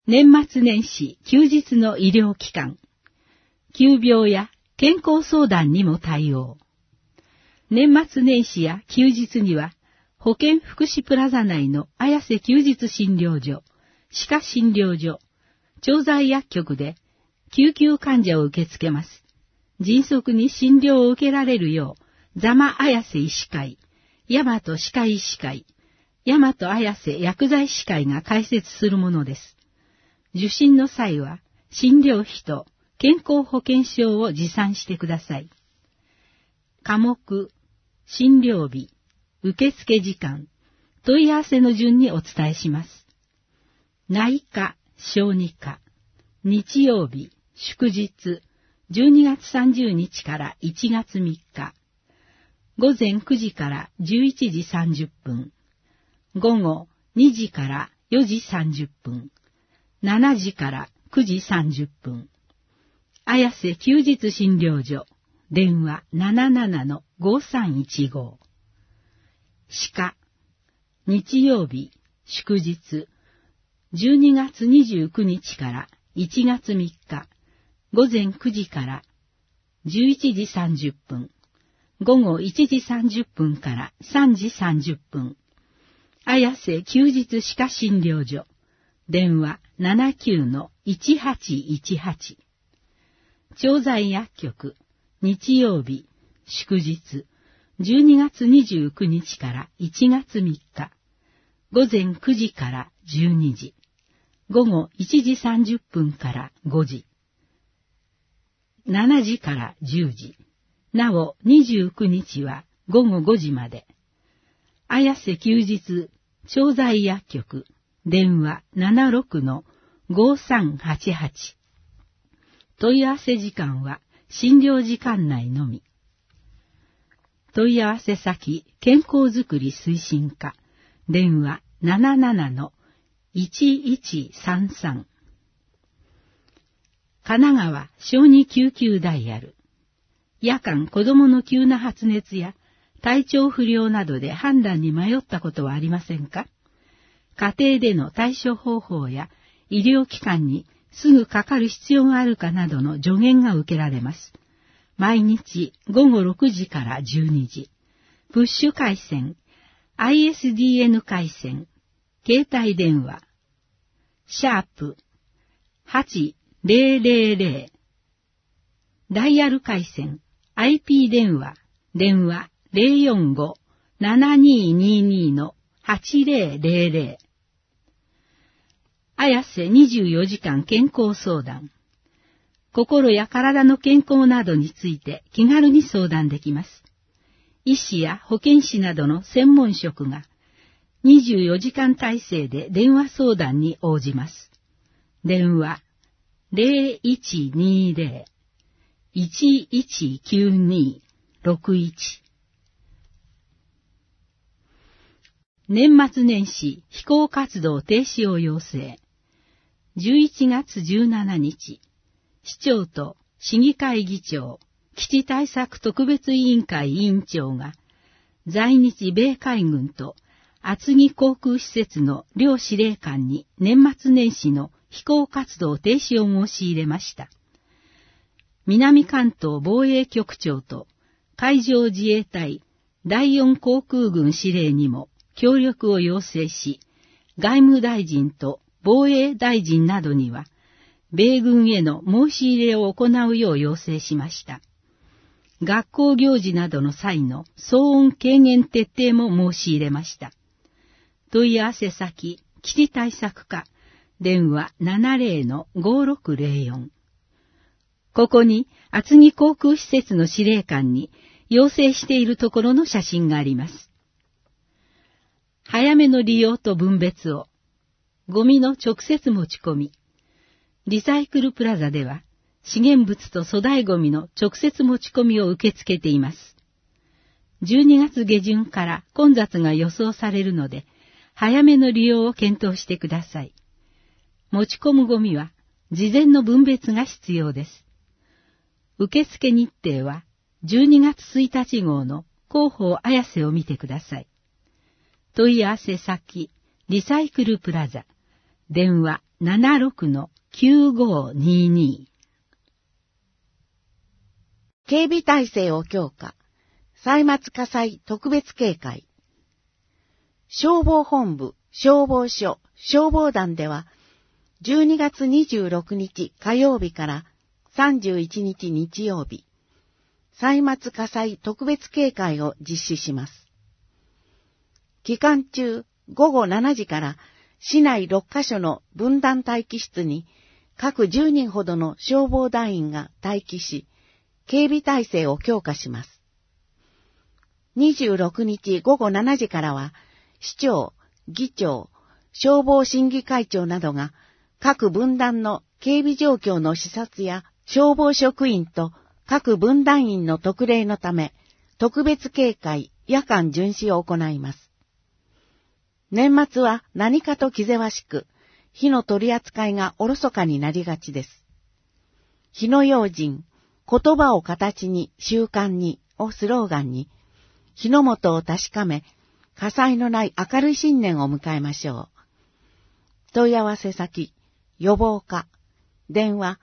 年末年始休日の医療機関、急病や健康相談にも対応。年末年始や休日には、保健福祉プラザ内の綾瀬休日診療所、歯科診療所、調剤薬局で救急患者を受け付けます。迅速に診療を受けられるよう、座間綾瀬医師会、大和歯科医師会、大和綾瀬薬剤師会が開設するものです。受診の際は、診療費と健康保険証を持参してください。科目、診療日、受付時間、問い合わせの順にお伝えします。内科、小児科、日曜日、祝日、12月30日から1月3日、午前9時から11時30分、午後2時から4時30分、7時から9時30分、綾瀬休日診療所、電話 77-5315。歯科、日曜日、祝日、12月29日から1月3日、午前9時から11時30分、午後1時30分から3時30分、綾瀬休日歯科診療所、電話 79-1818。調剤薬局、日曜日、祝日、12月29日から1月3日、午前9時から12時、午後1時30分から5時、7時から10時、なお29日は午後5時まで。綾瀬休日、調剤薬局、電話 76-5388。問い合わせ時間は診療時間内のみ。問い合わせ先、健康づくり推進課、電話 77-1133。神奈川小児救急ダイヤル。夜間子供の急な発熱や体調不良などで判断に迷ったことはありませんか？家庭での対処方法や医療機関にすぐかかる必要があるかなどの助言が受けられます。毎日午後6時から12時。プッシュ回線、ISDN 回線、携帯電話、#8000。ダイヤル回線、IP 電話、電話 045-7222-8000。綾瀬24時間健康相談。心や体の健康などについて気軽に相談できます。医師や保健師などの専門職が24時間体制で電話相談に応じます。電話 0120-119261。年末年始非行活動停止を要請。11月17日、市長と市議会議長、基地対策特別委員会委員長が、在日米海軍と厚木航空施設の両司令官に年末年始の飛行活動停止を申し入れました。南関東防衛局長と海上自衛隊第4航空軍司令にも協力を要請し、外務大臣と防衛大臣などには、米軍への申し入れを行うよう要請しました。学校行事などの際の騒音軽減徹底も申し入れました。問い合わせ先、基地対策課、電話 70-5604。ここに、厚木航空施設の司令官に要請しているところの写真があります。早めの利用と分別を。ゴミの直接持ち込み。リサイクルプラザでは、資源物と粗大ゴミの直接持ち込みを受け付けています。12月下旬から混雑が予想されるので、早めの利用を検討してください。持ち込むゴミは、事前の分別が必要です。受付日程は、12月1日号の広報綾瀬を見てください。問い合わせ先、リサイクルプラザ、電話 076-9522。 警備体制を強化。歳末火災特別警戒。消防本部、消防署、消防団では、12月26日火曜日から31日日曜日、歳末火災特別警戒を実施します。期間中、午後7時から市内6カ所の分団待機室に各10人ほどの消防団員が待機し、警備体制を強化します。26日午後7時からは、市長、議長、消防審議会長などが各分団の警備状況の視察や消防職員と各分団員の特例のため、特別警戒、夜間巡視を行います。年末は何かと気ぜわしく、火の取り扱いがおろそかになりがちです。火の用心、言葉を形に習慣にをスローガンに、火の元を確かめ、火災のない明るい新年を迎えましょう。問い合わせ先、予防課、電話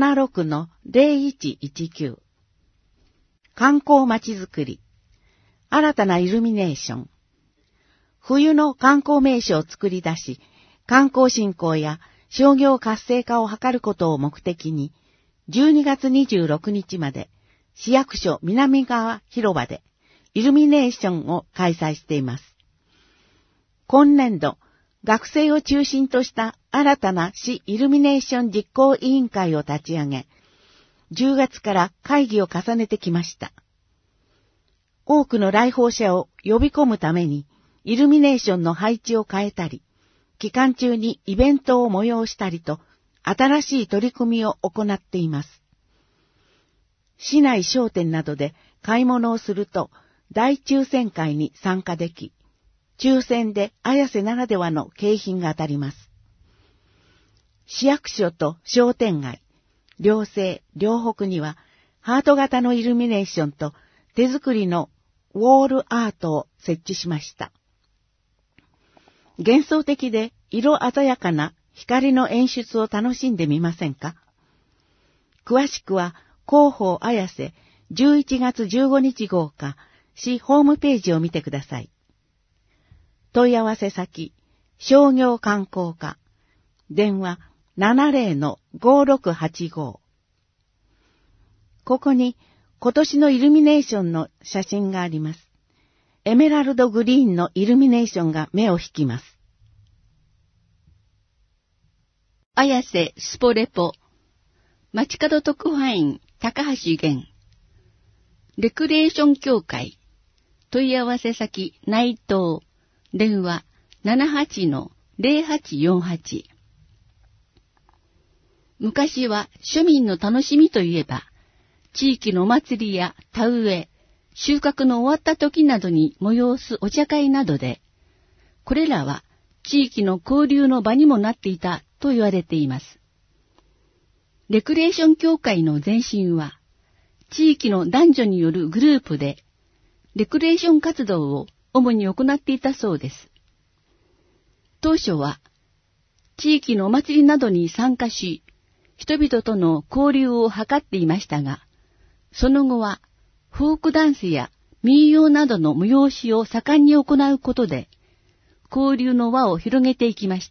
76-0119。観光まちづくり、新たなイルミネーション。冬の観光名所を作り出し、観光振興や商業活性化を図ることを目的に、12月26日まで、市役所南側広場で、イルミネーションを開催しています。今年度、学生を中心とした新たな市イルミネーション実行委員会を立ち上げ、10月から会議を重ねてきました。多くの来訪者を呼び込むために、イルミネーションの配置を変えたり、期間中にイベントを催したりと、新しい取り組みを行っています。市内商店などで買い物をすると、大抽選会に参加でき、抽選で綾瀬ならではの景品が当たります。市役所と商店街、両西、両北には、ハート型のイルミネーションと手作りのウォールアートを設置しました。幻想的で色鮮やかな光の演出を楽しんでみませんか？詳しくは広報綾瀬11月15日号か市ホームページを見てください。問い合わせ先、商業観光課、電話 70-5685。ここに今年のイルミネーションの写真があります。エメラルドグリーンのイルミネーションが目を引きます。 綾瀬スポレポ、街角特派員高橋源、レクリエーション協会、問い合わせ先内藤、電話 78-0848。昔は庶民の楽しみといえば、地域のお祭りや田植え、収穫の終わった時などに催すお茶会などで、これらは地域の交流の場にもなっていたと言われています。レクリエーション協会の前身は、地域の男女によるグループで、レクリエーション活動を主に行っていたそうです。当初は、地域のお祭りなどに参加し、人々との交流を図っていましたが、その後は、フォークダンスや民謡などの催しを盛んに行うことで、交流の輪を広げていきました。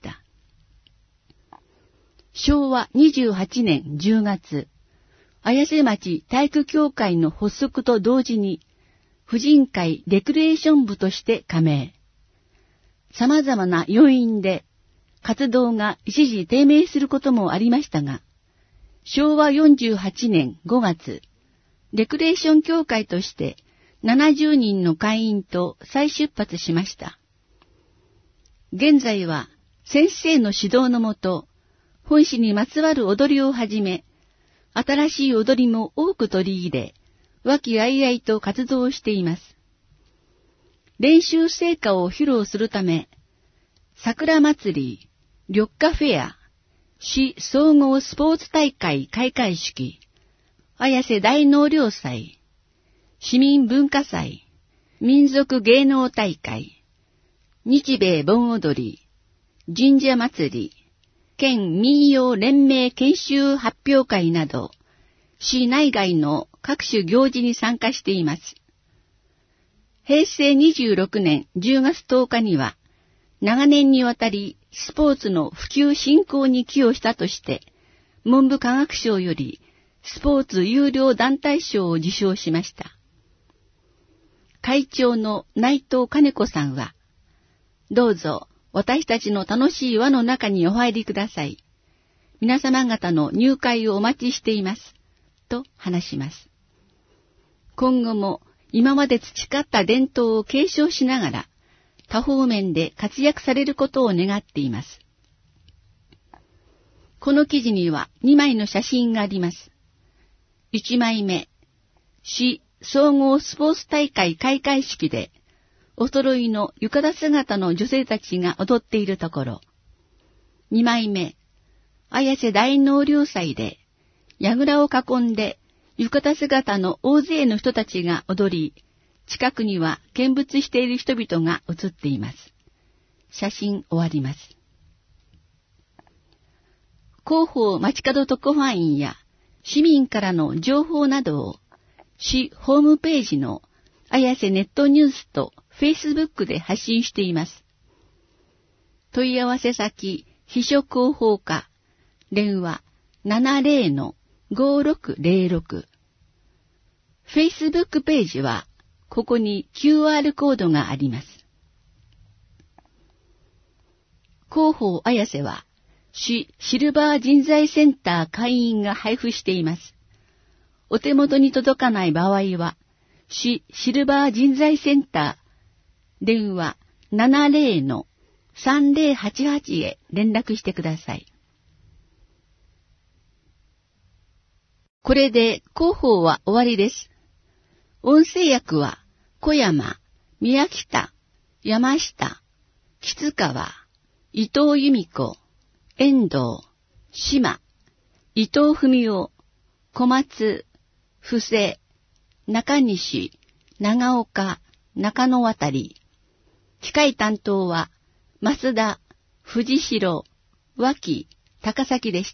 昭和28年10月、綾瀬町体育協会の発足と同時に、婦人会レクリエーション部として加盟。様々な要因で活動が一時低迷することもありましたが、昭和48年5月、レクリエーション協会として70人の会員と再出発しました。現在は先生の指導のもと、本市にまつわる踊りをはじめ、新しい踊りも多く取り入れ、和気あいあいと活動しています。練習成果を披露するため、桜祭り、緑化フェア、市総合スポーツ大会開会式、綾瀬大納涼祭、市民文化祭、民族芸能大会、日米盆踊り、神社祭り、 県民謡連盟研修発表会など、市内外の各種行事に参加しています。平成26年10月10日には、長年にわたりスポーツの普及振興に寄与したとして、文部科学省よりスポーツ優良団体賞を受賞しました。会長の内藤金子さんは、どうぞ私たちの楽しい輪の中にお入りください。皆様方の入会をお待ちしています。と話します。今後も今まで培った伝統を継承しながら、多方面で活躍されることを願っています。この記事には2枚の写真があります。1枚目、市総合スポーツ大会開会式で、お揃いの浴衣姿の女性たちが踊っているところ。2枚目、綾瀬大納涼祭で、櫓を囲んで浴衣姿の大勢の人たちが踊り、近くには見物している人々が写っています。写真終わります。広報街角特派員や市民からの情報などを市ホームページの綾瀬ネットニュースとフェイスブックで発信しています。問い合わせ先秘書広報課電話 70-5606 フェイスブックページはここに QR コードがあります。広報綾瀬は市シルバー人材センター会員が配布しています。お手元に届かない場合は、市シルバー人材センター、電話 70-3088 へ連絡してください。これで広報は終わりです。音声訳は小山、宮北、山下、吉川、伊藤由美子、遠藤、島、伊藤文夫、小松、布施、中西、長岡、中野渡り。機械担当は、増田、藤代、脇、高崎でした。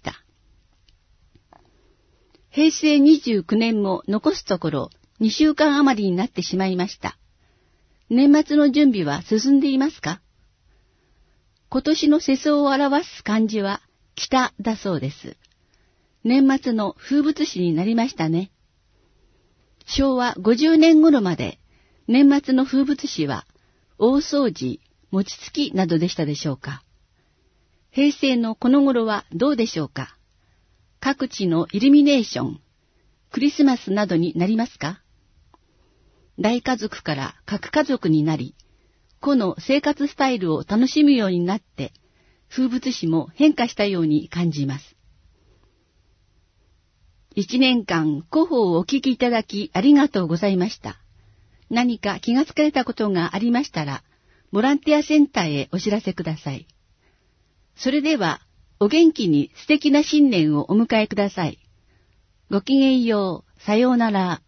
平成29年も残すところ2週間余りになってしまいました。年末の準備は進んでいますか？今年の世相を表す漢字は北だそうです。年末の風物詩になりましたね。昭和50年頃まで年末の風物詩は大掃除、餅つきなどでしたでしょうか。平成のこの頃はどうでしょうか。各地のイルミネーション、クリスマスなどになりますか。大家族から核家族になり、個の生活スタイルを楽しむようになって、風物詩も変化したように感じます。1年間広報をお聞きいただきありがとうございました。何か気がつかれたことがありましたら、ボランティアセンターへお知らせください。それでは、お元気に素敵な新年をお迎えください。ごきげんよう、さようなら。